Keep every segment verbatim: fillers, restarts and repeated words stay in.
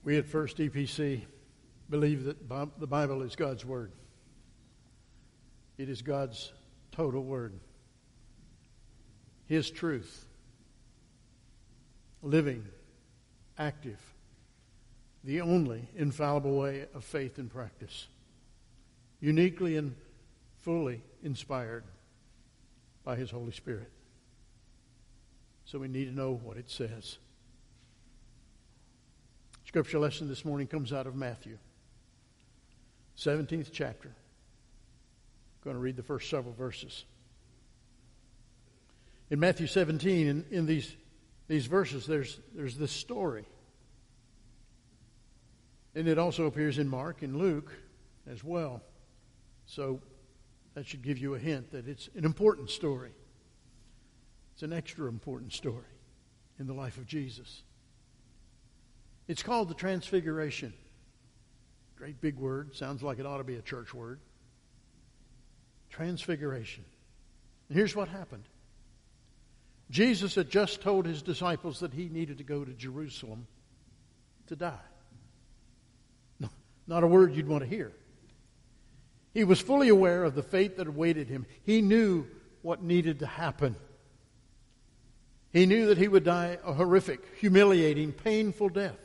We at First E P C believe that the Bible is God's Word. It is God's total Word. His truth. Living, active, the only infallible way of faith and practice. Uniquely and fully inspired by His Holy Spirit. So we need to know what it says. Scripture lesson this morning comes out of Matthew, seventeenth chapter. I'm going to read the first several verses. In Matthew seventeen, in, in these, these verses, there's, there's this story. And it also appears in Mark and Luke as well. So that should give you a hint that it's an important story. It's an extra important story in the life of Jesus. It's called the Transfiguration. Great big word. Sounds like it ought to be a church word. Transfiguration. And here's what happened. Jesus had just told His disciples that He needed to go to Jerusalem to die. No, not a word you'd want to hear. He was fully aware of the fate that awaited Him. He knew what needed to happen. He knew that He would die a horrific, humiliating, painful death.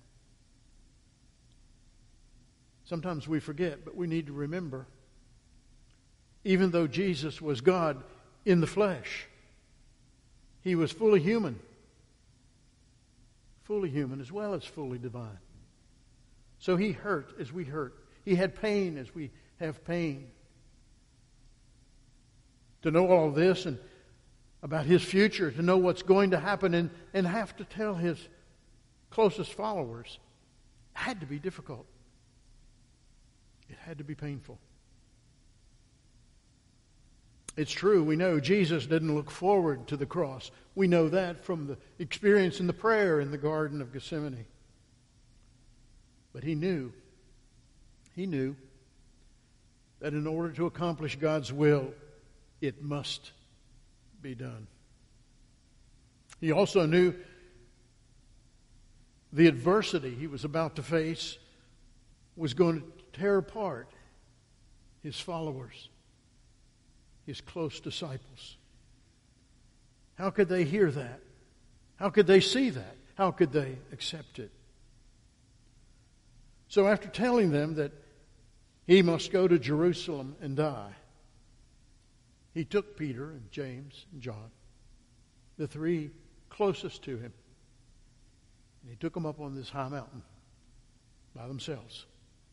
Sometimes we forget, but we need to remember, even though Jesus was God in the flesh, He was fully human. Fully human as well as fully divine. So He hurt as we hurt. He had pain as we have pain. To know all this and about His future, to know what's going to happen and, and have to tell His closest followers, had to be difficult. It had to be painful. It's true, we know Jesus didn't look forward to the cross. We know that from the experience in the prayer in the Garden of Gethsemane. But He knew, He knew that in order to accomplish God's will, it must be done. He also knew the adversity He was about to face was going to tear apart His followers, His close disciples. How could they hear that? How could they see that? How could they accept it? So after telling them that He must go to Jerusalem and die, He took Peter and James and John, the three closest to Him, and He took them up on this high mountain by themselves.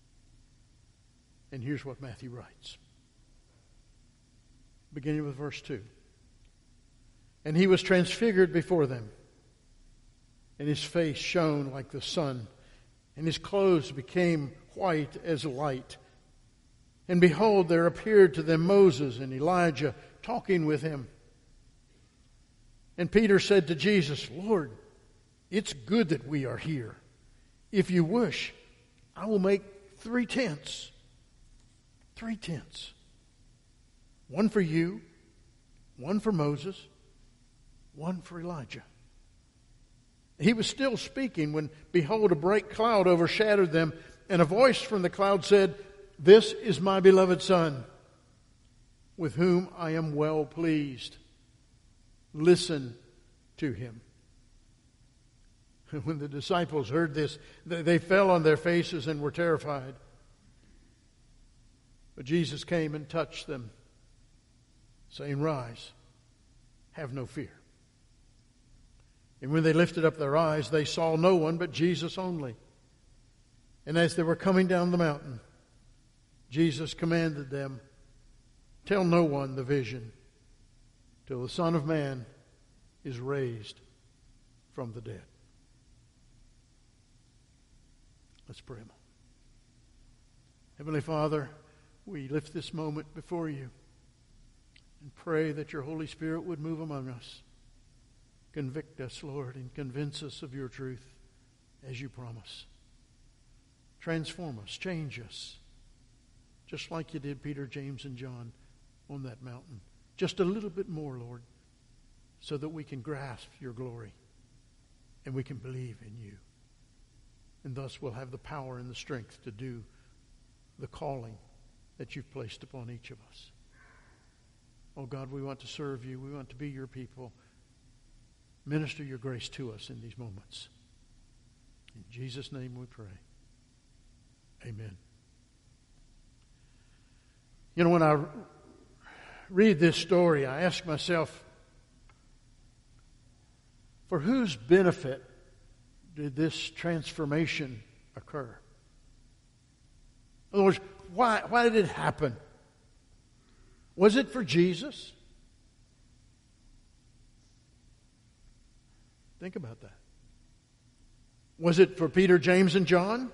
And here's what Matthew writes. Beginning with verse two. And He was transfigured before them, and His face shone like the sun, and His clothes became white as light. And behold, there appeared to them Moses and Elijah talking with Him. And Peter said to Jesus, Lord, it's good that we are here. If you wish, I will make three tents. Three tents. One for you, one for Moses, one for Elijah. He was still speaking when, behold, a bright cloud overshadowed them, and a voice from the cloud said, This is my beloved Son, with whom I am well pleased. Listen to Him. When the disciples heard this, they fell on their faces and were terrified. But Jesus came and touched them, saying, Rise, have no fear. And when they lifted up their eyes, they saw no one but Jesus only. And as they were coming down the mountain, Jesus commanded them, Tell no one the vision till the Son of Man is raised from the dead. Let's pray. Heavenly Father, we lift this moment before You and pray that Your Holy Spirit would move among us. Convict us, Lord, and convince us of Your truth as You promise. Transform us, change us, just like You did Peter, James, and John on that mountain. Just a little bit more, Lord, so that we can grasp Your glory and we can believe in You. And thus we'll have the power and the strength to do the calling that you've placed upon each of us. Oh God, we want to serve you. We want to be your people. Minister your grace to us in these moments. In Jesus' name we pray. Amen. You know, when I read this story, I ask myself, for whose benefit did this transformation occur? In other words, why, why did it happen? Was it for Jesus? Think about that. Was it for Peter, James, and John?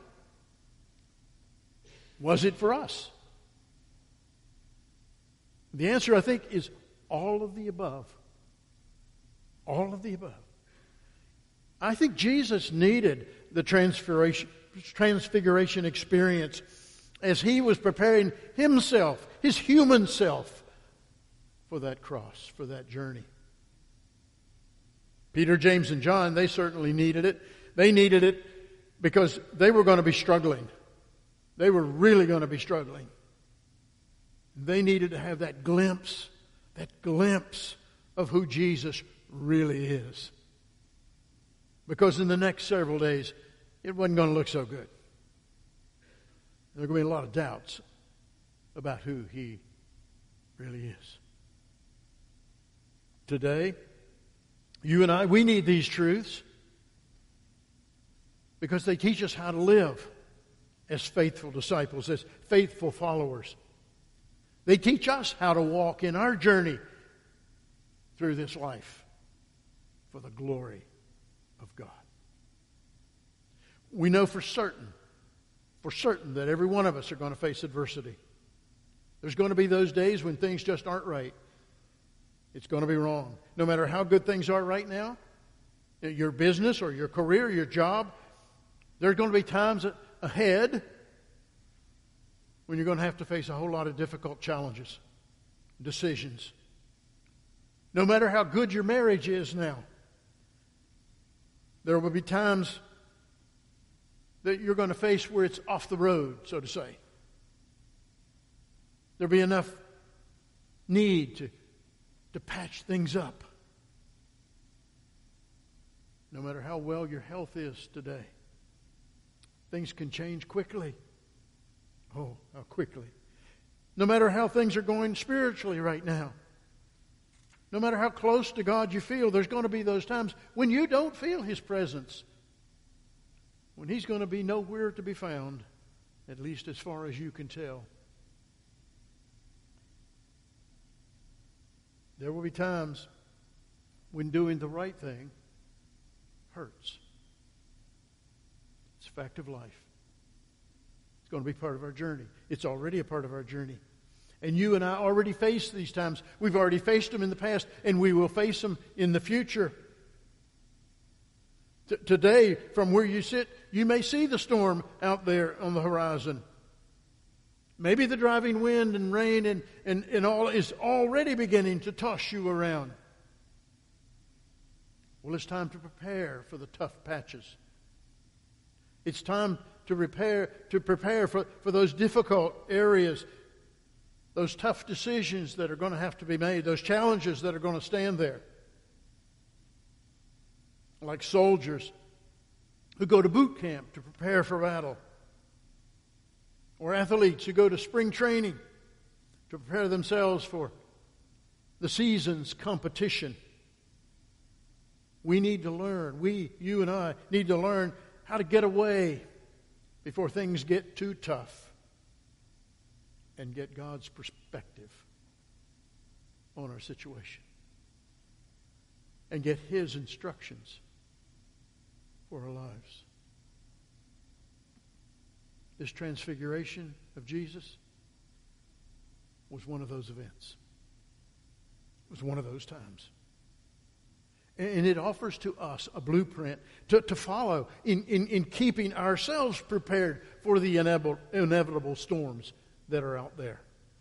Was it for us? The answer, I think, is all of the above. All of the above. I think Jesus needed the transfiguration, transfiguration experience as he was preparing himself, his human self, for that cross, for that journey. Peter, James, and John, they certainly needed it. They needed it because they were going to be struggling. They were really going to be struggling. They needed to have that glimpse, that glimpse of who Jesus really is. Because in the next several days, it wasn't going to look so good. There are going to be a lot of doubts about who he really is. Today, you and I, we need these truths because they teach us how to live as faithful disciples, as faithful followers. They teach us how to walk in our journey through this life for the glory of God. We know for certain, for certain that every one of us are going to face adversity. There's going to be those days when things just aren't right. It's going to be wrong. No matter how good things are right now, your business or your career, your job, there's going to be times ahead when you're going to have to face a whole lot of difficult challenges, decisions. No matter how good your marriage is now, there will be times that you're going to face where it's off the road, so to say. There'll be enough need to, to patch things up. No matter how well your health is today, things can change quickly. Oh, how quickly. No matter how things are going spiritually right now, no matter how close to God you feel, there's going to be those times when you don't feel His presence. When He's going to be nowhere to be found, at least as far as you can tell. There will be times when doing the right thing hurts. It's a fact of life. It's going to be part of our journey. It's already a part of our journey. And you and I already face these times. We've already faced them in the past, and we will face them in the future. T- today, from where you sit, you may see the storm out there on the horizon. Maybe the driving wind and rain and, and, and all is already beginning to toss you around. Well, it's time to prepare for the tough patches. It's time to repair, to prepare for, for those difficult areas, those tough decisions that are going to have to be made, those challenges that are going to stand there. Like soldiers who go to boot camp to prepare for battle, or athletes who go to spring training to prepare themselves for the season's competition. We need to learn, we, you and I, need to learn how to get away before things get too tough and get God's perspective on our situation and get His instructions for our lives. This transfiguration of Jesus was one of those events. It was one of those times. And it offers to us a blueprint to, to follow in, in, in keeping ourselves prepared for the inevitable, inevitable storms that are out there.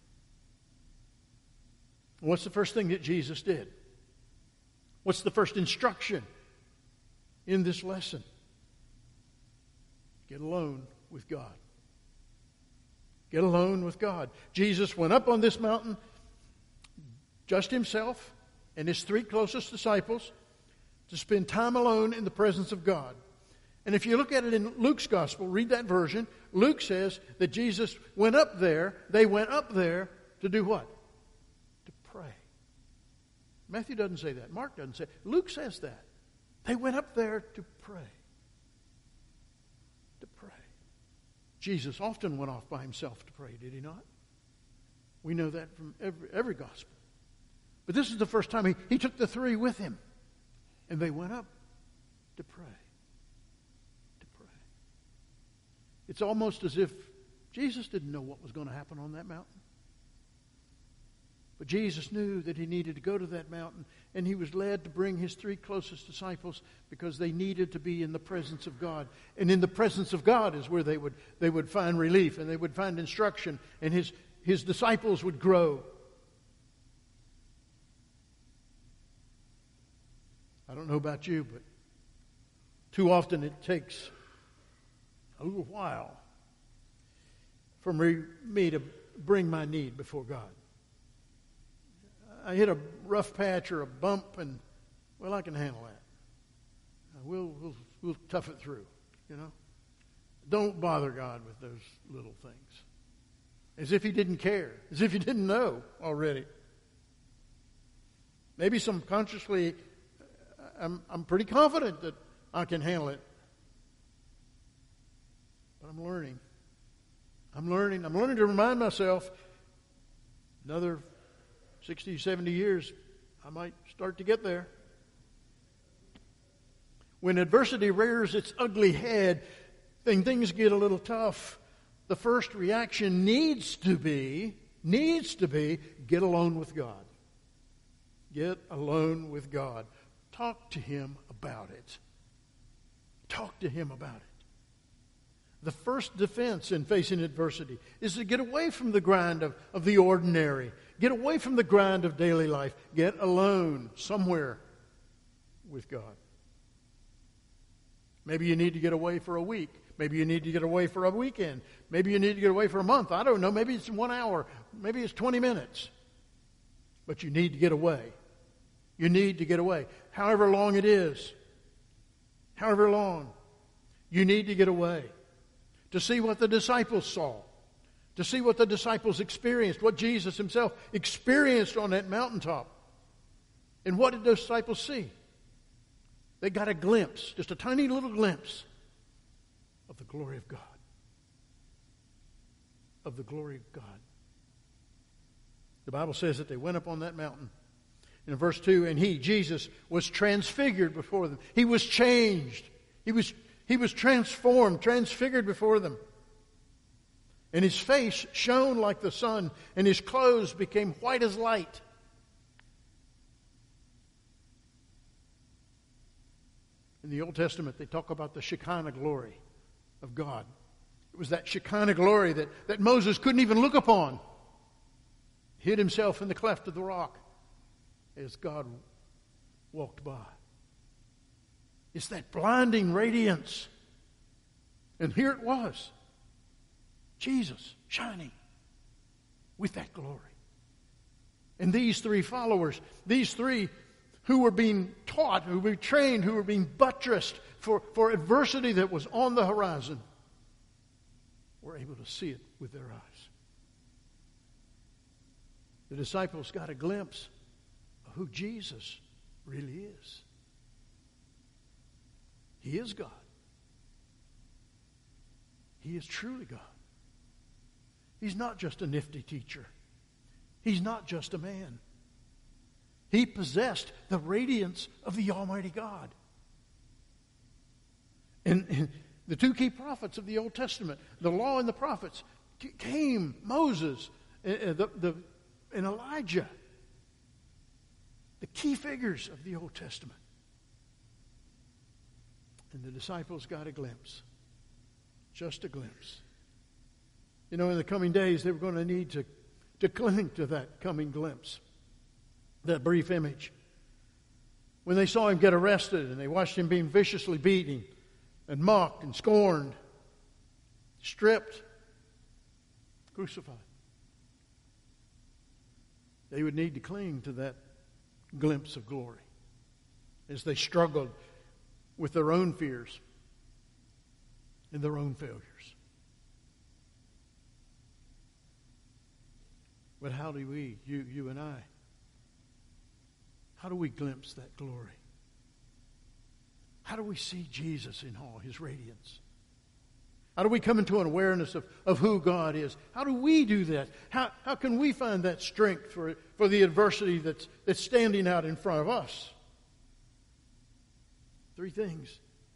What's the first thing that Jesus did? What's the first instruction in this lesson? Get alone with God. Get alone with God. Jesus went up on this mountain, just himself and his three closest disciples, to spend time alone in the presence of God. And if you look at it in Luke's gospel, read that version, Luke says that Jesus went up there, they went up there to do what? To pray. Matthew doesn't say that. Mark doesn't say it. Luke says that. They went up there to pray. To pray. Jesus often went off by himself to pray, did he not? We know that from every, every gospel. But this is the first time he, he took the three with him. And they went up to pray. To pray. It's almost as if Jesus didn't know what was going to happen on that mountain. But Jesus knew that he needed to go to that mountain, and he was led to bring his three closest disciples because they needed to be in the presence of God. And in the presence of God is where they would, they would find relief, and they would find instruction, and his, his disciples would grow. I don't know about you, but too often it takes a little while for me, me to bring my need before God. I hit a rough patch or a bump, and, well, I can handle that. We'll, we'll, we'll tough it through, you know. Don't bother God with those little things. As if he didn't care. As if he didn't know already. Maybe subconsciously, I'm, I'm pretty confident that I can handle it. But I'm learning. I'm learning. I'm learning to remind myself another sixty, seventy years, I might start to get there. When adversity rears its ugly head and things get a little tough, the first reaction needs to be, needs to be, get alone with God. Get alone with God. Talk to him about it. Talk to him about it. The first defense in facing adversity is to get away from the grind of, of the ordinary. Get away from the grind of daily life. Get alone somewhere with God. Maybe you need to get away for a week. Maybe you need to get away for a weekend. Maybe you need to get away for a month. I don't know. Maybe it's one hour. Maybe it's twenty minutes. But you need to get away. You need to get away. However long it is. However long. You need to get away. To see what the disciples saw. To see what the disciples experienced. What Jesus himself experienced on that mountaintop. And what did those disciples see? They got a glimpse, just a tiny little glimpse of the glory of God. Of the glory of God. The Bible says that they went up on that mountain. In verse two, and he, Jesus, was transfigured before them. He was changed. He was, he was transformed, transfigured before them. And his face shone like the sun, and his clothes became white as light. In the Old Testament, they talk about the Shekinah glory of God. It was that Shekinah glory that, that Moses couldn't even look upon. He hid himself in the cleft of the rock as God walked by. It's that blinding radiance. And here it was. Jesus shining with that glory. And these three followers, these three who were being taught, who were trained, who were being buttressed for, for adversity that was on the horizon, were able to see it with their eyes. The disciples got a glimpse of who Jesus really is. He is God. He is truly God. He's not just a nifty teacher. He's not just a man. He possessed the radiance of the Almighty God. And, and the two key prophets of the Old Testament, the law and the prophets, came, Moses and, the, the, and Elijah, the key figures of the Old Testament. And the disciples got a glimpse, just a glimpse. You know, in the coming days, they were going to need to, to cling to that coming glimpse, that brief image. When they saw him get arrested and they watched him being viciously beaten and mocked and scorned, stripped, crucified. They would need to cling to that glimpse of glory as they struggled with their own fears and their own failures. But how do we, you, you and I, how do we glimpse that glory? How do we see Jesus in all his radiance? How do we come into an awareness of, of who God is? How do we do that? How, how can we find that strength for, for the adversity that's, that's standing out in front of us? Three things.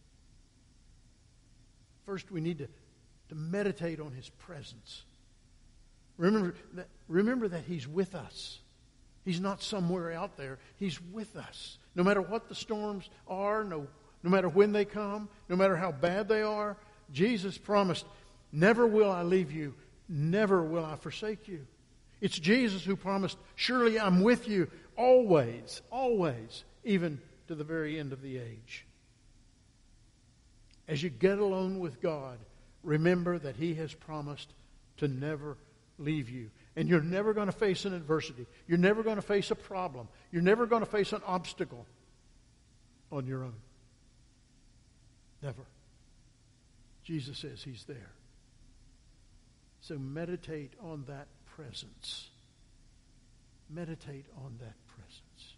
First, we need to, to meditate on his presence. Remember that, remember that he's with us. He's not somewhere out there. He's with us. No matter what the storms are, no, no matter when they come, no matter how bad they are, Jesus promised, never will I leave you, never will I forsake you. It's Jesus who promised, surely I'm with you always, always, even to the very end of the age. As you get alone with God, remember that he has promised to never leave you. And you're never going to face an adversity. You're never going to face a problem. You're never going to face an obstacle on your own. Never. Jesus says he's there. So meditate on that presence. Meditate on that presence.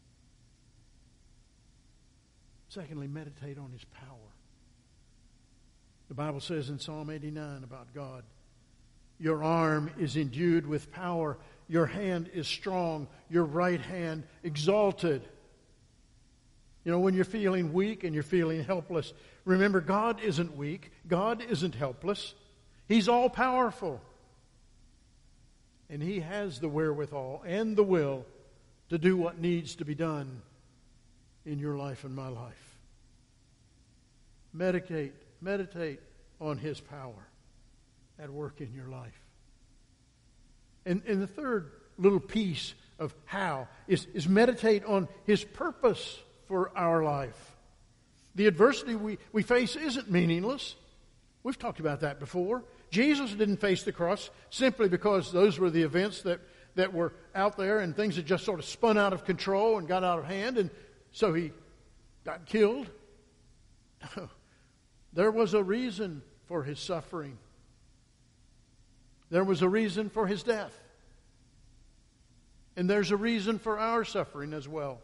Secondly, meditate on his power. The Bible says in Psalm eighty-nine about God, your arm is endued with power. Your hand is strong. Your right hand exalted. You know, when you're feeling weak and you're feeling helpless, remember God isn't weak. God isn't helpless. He's all powerful. And he has the wherewithal and the will to do what needs to be done in your life and my life. Meditate, meditate on his power at work in your life. And, and the third little piece of how is, is meditate on his purpose for our life. The adversity we, we face isn't meaningless. We've talked about that before. Jesus didn't face the cross simply because those were the events that, that were out there and things had just sort of spun out of control and got out of hand, and so he got killed. No. There was a reason for his suffering. There was a reason for his death. And there's a reason for our suffering as well.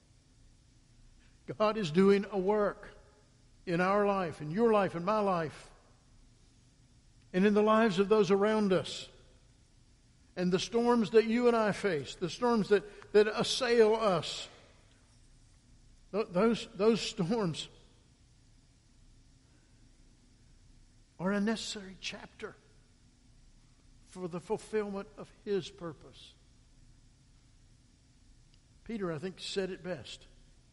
God is doing a work in our life, in your life, in my life, and in the lives of those around us. And the storms that you and I face, the storms that, that assail us, those, those storms are a necessary chapter for the fulfillment of his purpose. Peter, I think, said it best.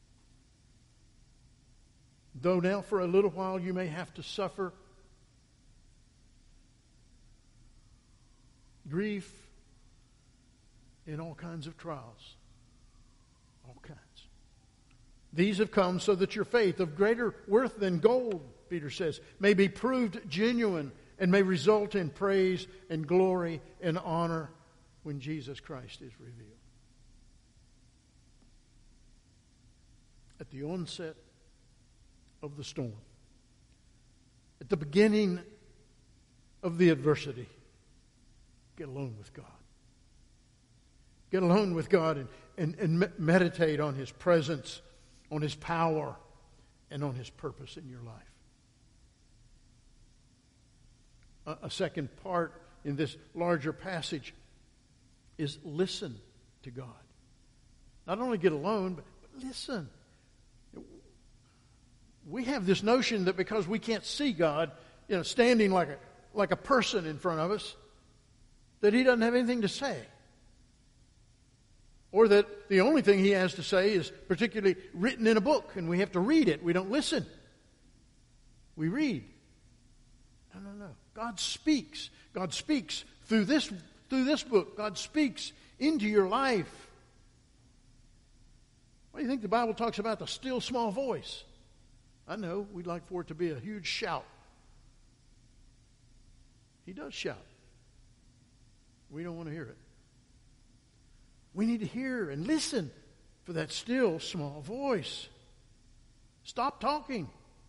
Though now for a little while you may have to suffer grief in all kinds of trials. All kinds. These have come so that your faith, of greater worth than gold, Peter says, may be proved genuine and may result in praise and glory and honor when Jesus Christ is revealed. At the onset of the storm, at the beginning of the adversity, get alone with God. Get alone with God and, and, and meditate on his presence, on his power, and on his purpose in your life. A, a second part in this larger passage is listen to God. Not only get alone, but, but listen. We have this notion that because we can't see God, you know, standing like a, like a person in front of us, that he doesn't have anything to say. Or that the only thing he has to say is particularly written in a book, and we have to read it. We don't listen. We read. No, no, no. God speaks. God speaks through this, through this book. God speaks into your life. Why do you think the Bible talks about the still small voice? I know we'd like for it to be a huge shout. He does shout. We don't want to hear it. We need to hear and listen for that still small voice. Stop talking.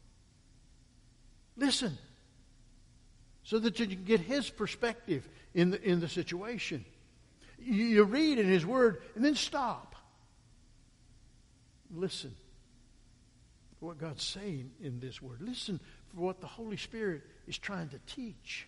Listen so that you can get his perspective in the, in the situation. You, you read in his word and then stop. Listen for what God's saying in this word. Listen for what the Holy Spirit is trying to teach.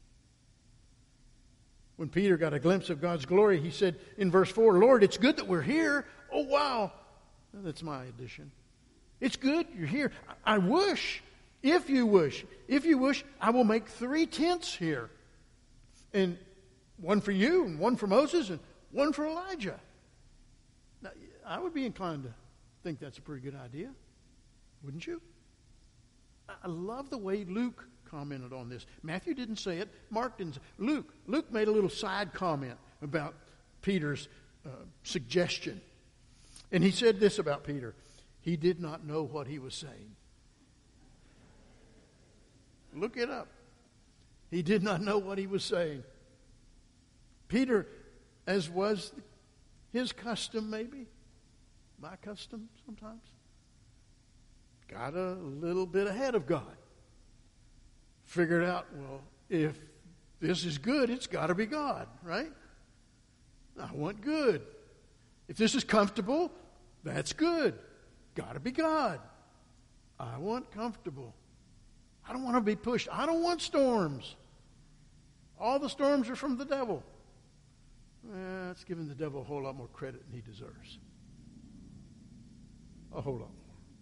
When Peter got a glimpse of God's glory, he said in verse four, Lord, it's good that we're here. Oh, wow. That's my addition. It's good you're here. I wish, if you wish, if you wish, I will make three tents here. And one for you, and one for Moses, and one for Elijah. Now, I would be inclined to think that's a pretty good idea. Wouldn't you? I love the way Luke commented on this. Matthew didn't say it. Mark didn't say it. Luke. Luke made a little side comment about Peter's uh, suggestion. And he said this about Peter. He did not know what he was saying. Look it up. He did not know what he was saying. Peter, as was his custom maybe, my custom sometimes, got a little bit ahead of God. Figured out, well, if this is good, it's got to be God, right? I want good. If this is comfortable, that's good. Got to be God. I want comfortable. I don't want to be pushed. I don't want storms. All the storms are from the devil. Eh, that's giving the devil a whole lot more credit than he deserves. A whole lot more.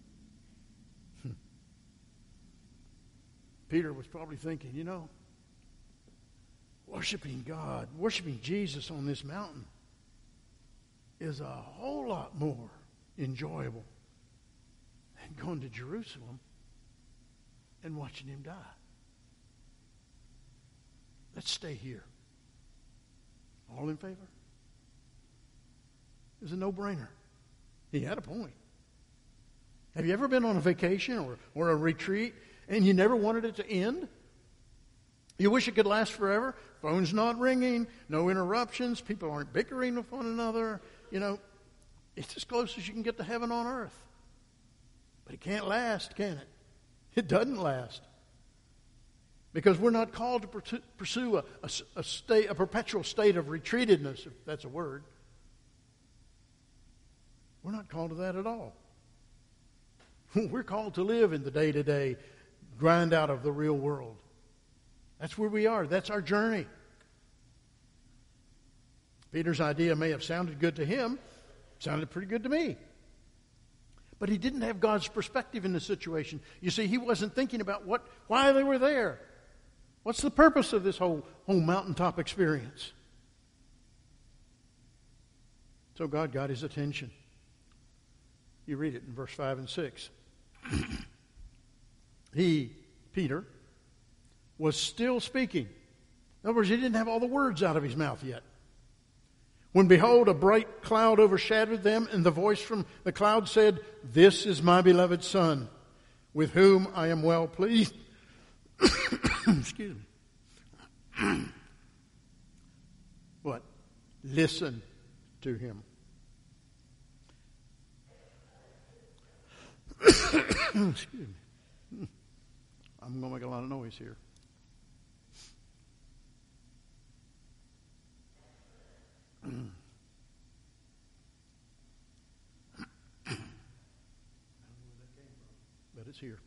Peter was probably thinking, you know, worshiping God, worshiping Jesus on this mountain is a whole lot more enjoyable than going to Jerusalem and watching him die. Let's stay here. All in favor? It was a no-brainer. He had a point. Have you ever been on a vacation or, or a retreat and you never wanted it to end? You wish it could last forever. Phone's not ringing, no interruptions, people aren't bickering with one another. You know, it's as close as you can get to heaven on earth. But it can't last, can it? It doesn't last. Because we're not called to pursue a, a, a, state, a perpetual state of retreatedness, if that's a word. We're not called to that at all. We're called to live in the day-to-day grind out of the real world. That's where we are. That's our journey. Peter's idea may have sounded good to him. Sounded pretty good to me. But he didn't have God's perspective in the situation. You see, he wasn't thinking about what, why they were there. What's the purpose of this whole, whole mountaintop experience? So God got his attention. You read it in verse five and six. He, Peter, was still speaking. In other words, he didn't have all the words out of his mouth yet. When, behold, a bright cloud overshadowed them, and the voice from the cloud said, "This is my beloved Son, with whom I am well pleased." Excuse me. What? Listen to him. Excuse me. I'm going to make a lot of noise here. But it's here.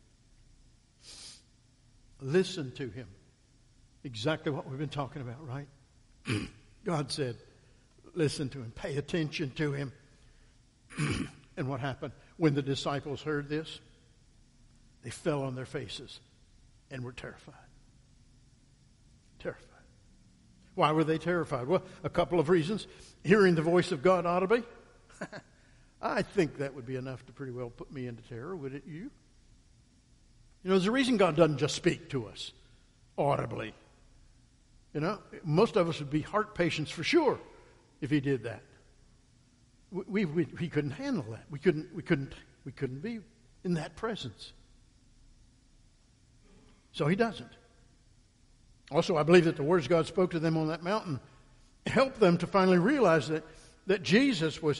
Listen to him. Exactly what we've been talking about, right? God said, listen to him. Pay attention to him. And what happened? When the disciples heard this, they fell on their faces and were terrified. Terrified. Why were they terrified? Well, a couple of reasons. Hearing the voice of God audibly. I think that would be enough to pretty well put me into terror, would it you? You know, there's a reason God doesn't just speak to us audibly. You know, most of us would be heart patients for sure if he did that. We, we, we couldn't handle that. We couldn't, we couldn't, we couldn't be in that presence. So he doesn't. Also, I believe that the words God spoke to them on that mountain helped them to finally realize that, that Jesus was,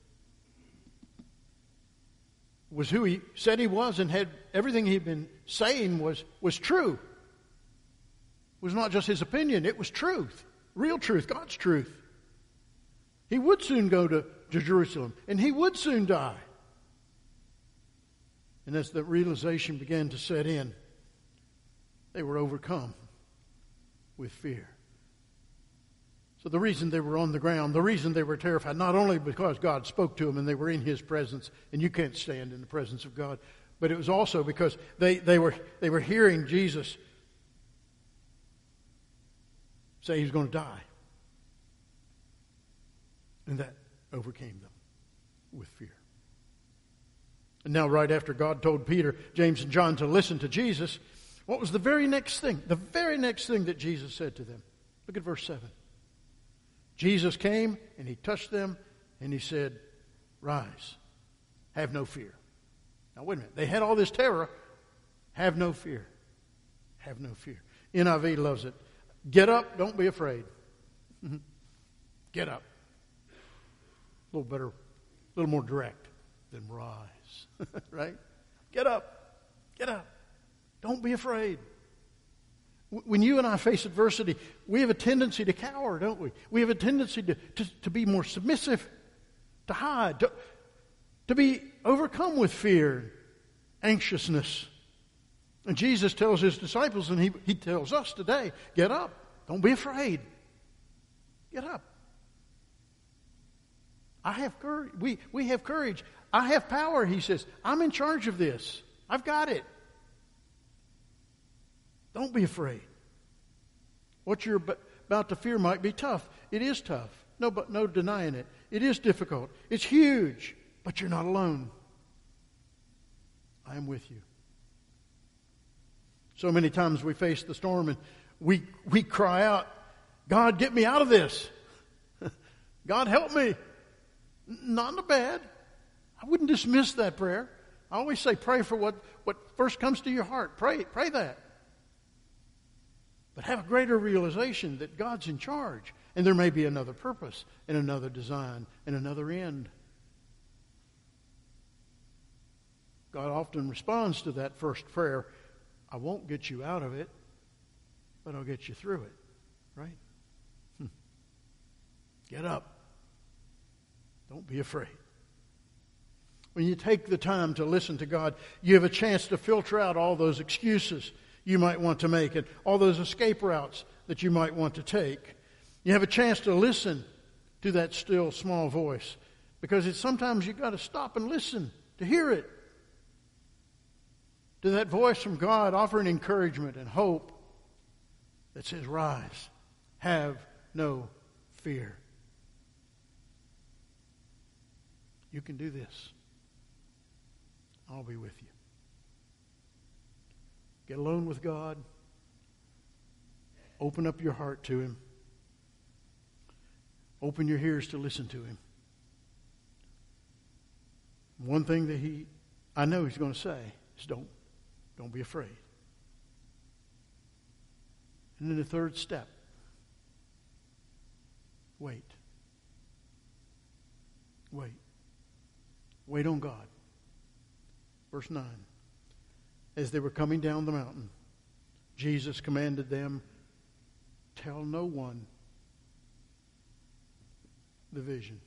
was who he said he was, and had everything he'd been saying was, was true. It was not just his opinion, it was truth. Real truth, God's truth. He would soon go to, to Jerusalem, and he would soon die. And as the realization began to set in, they were overcome with fear. So the reason they were on the ground, the reason they were terrified, not only because God spoke to them and they were in his presence, and you can't stand in the presence of God, but it was also because they, they were they were hearing Jesus say he's going to die. And that overcame them with fear. And now, right after God told Peter, James, and John to listen to Jesus, what was the very next thing? The very next thing that Jesus said to them. Look at verse seven. Jesus came and he touched them and he said, "Rise, have no fear." Now, wait a minute. They had all this terror. Have no fear. Have no fear. N I V loves it. Get up, don't be afraid. Get up. A little better, a little more direct than rise. Right? Get up. Get up. Don't be afraid. When you and I face adversity, we have a tendency to cower, don't we? We have a tendency to, to, to be more submissive, to hide, to, to be overcome with fear, anxiousness. And Jesus tells his disciples, and he, he tells us today, get up. Don't be afraid. Get up. I have courage. We, we have courage. I have power, he says. I'm in charge of this. I've got it. Don't be afraid. What you're about to fear might be tough. It is tough. No, but no denying it. It is difficult. It's huge. But you're not alone. I am with you. So many times we face the storm and we, we cry out, God, get me out of this. God, help me. Not in a bad. I wouldn't dismiss that prayer. I always say pray for what, what first comes to your heart. Pray, pray that. But have a greater realization that God's in charge. And there may be another purpose and another design and another end. God often responds to that first prayer. I won't get you out of it, but I'll get you through it. Right? Hmm. Get up. Don't be afraid. When you take the time to listen to God, you have a chance to filter out all those excuses you might want to make and all those escape routes that you might want to take. You have a chance to listen to that still small voice, because it's sometimes you've got to stop and listen to hear it. To that voice from God offering encouragement and hope that says, rise, have no fear. You can do this. I'll be with you. Get alone with God. Open up your heart to Him. Open your ears to listen to Him. One thing that He, I know He's going to say is don't, don't be afraid. And then the third step, wait. Wait. Wait on God. Verse nine. As they were coming down the mountain, Jesus commanded them, tell no one the vision.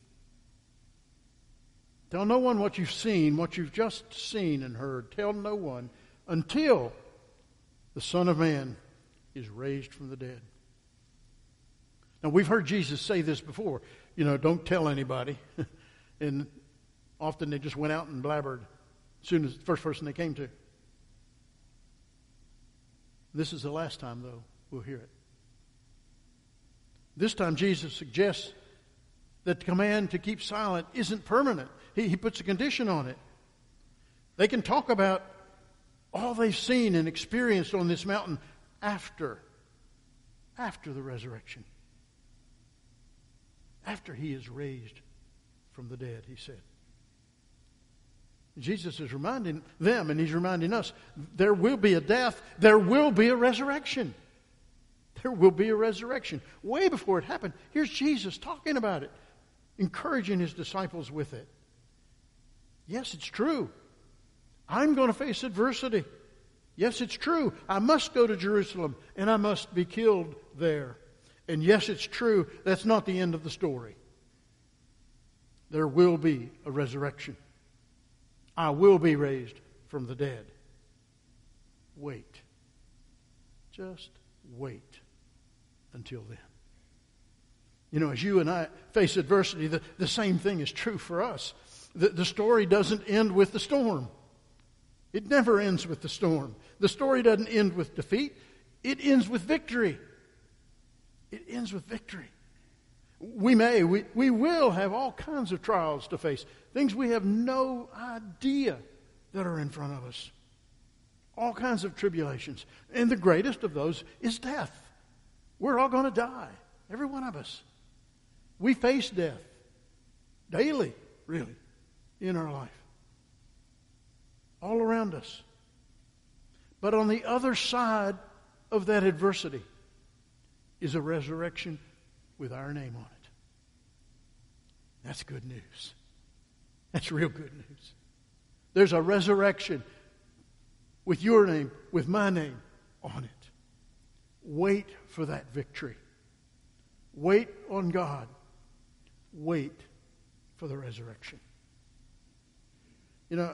Tell no one what you've seen, what you've just seen and heard. Tell no one until the Son of Man is raised from the dead. Now, we've heard Jesus say this before. You know, don't tell anybody. And often they just went out and blabbered as soon as the first person they came to. This is the last time, though, we'll hear it. This time Jesus suggests that the command to keep silent isn't permanent. He, he puts a condition on it. They can talk about all they've seen and experienced on this mountain after, after the resurrection. After He is raised from the dead, He said. Jesus is reminding them, and He's reminding us, there will be a death, there will be a resurrection. There will be a resurrection. Way before it happened, here's Jesus talking about it, encouraging his disciples with it. Yes, it's true. I'm going to face adversity. Yes, it's true. I must go to Jerusalem and I must be killed there. And yes, it's true. That's not the end of the story. There will be a resurrection. I will be raised from the dead. Wait. Just wait until then. You know, as you and I face adversity, the, the same thing is true for us. The, the story doesn't end with the storm. It never ends with the storm. The story doesn't end with defeat. It ends with victory. It ends with victory. We may, we, we will have all kinds of trials to face. Things we have no idea that are in front of us. All kinds of tribulations. And the greatest of those is death. We're all going to die. Every one of us. We face death daily, really, in our life. All around us. But on the other side of that adversity is a resurrection with our name on it. That's good news. That's real good news. There's a resurrection with your name, with my name on it. Wait for that victory. Wait on God. Wait for the resurrection. You know,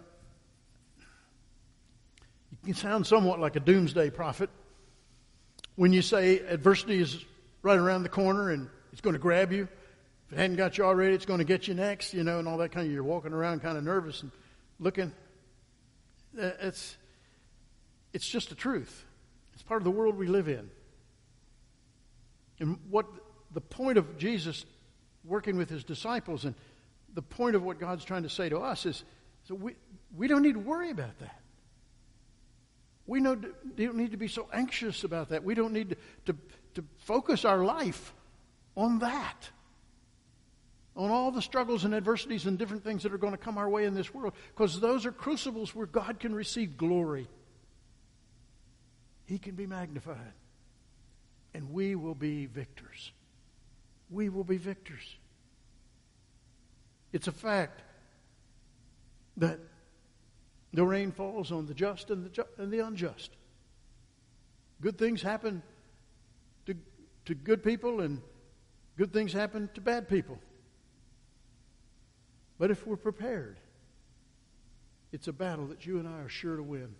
you can sound somewhat like a doomsday prophet when you say adversity is right around the corner and it's going to grab you. If it hadn't got you already, it's going to get you next, you know, and all that kind of, you're walking around kind of nervous and looking. It's, it's just the truth. It's part of the world we live in. And what the point of Jesus working with his disciples and the point of what God's trying to say to us is, so we, we don't need to worry about that. We know, don't need to be so anxious about that. We don't need to, to, to focus our life on that. On all the struggles and adversities and different things that are going to come our way in this world. Because those are crucibles where God can receive glory. He can be magnified. And we will be victors. We will be victors. It's a fact that the rain falls on the just and the, ju- and the unjust. Good things happen to, to good people and good things happen to bad people. But if we're prepared, it's a battle that you and I are sure to win.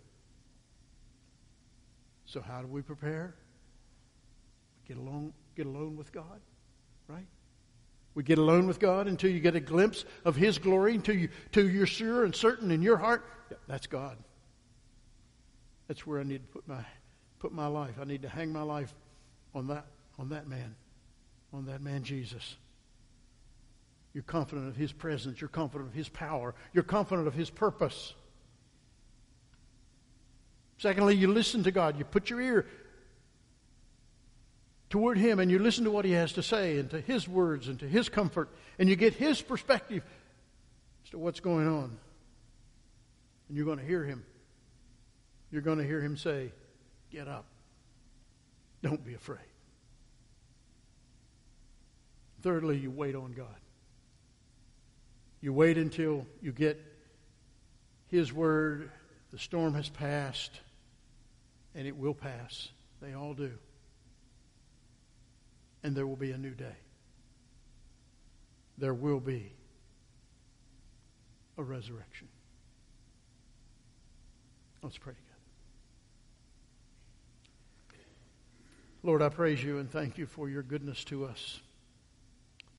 So how do we prepare? Get alone, get alone with God, right? We get alone with God until you get a glimpse of his glory, until, you, until you're sure and certain in your heart, yeah, that's God. That's where I need to put my, put my life. I need to hang my life on that, on that man, on that man Jesus. You're confident of his presence. You're confident of his power. You're confident of his purpose. Secondly, you listen to God. You put your ear toward him and you listen to what he has to say and to his words and to his comfort. And you get his perspective as to what's going on. And you're going to hear him. You're going to hear him say, get up. Don't be afraid. Thirdly, you wait on God. You wait until you get his word. The storm has passed, and it will pass. They all do. And there will be a new day. There will be a resurrection. Let's pray together. Lord, I praise you and thank you for your goodness to us.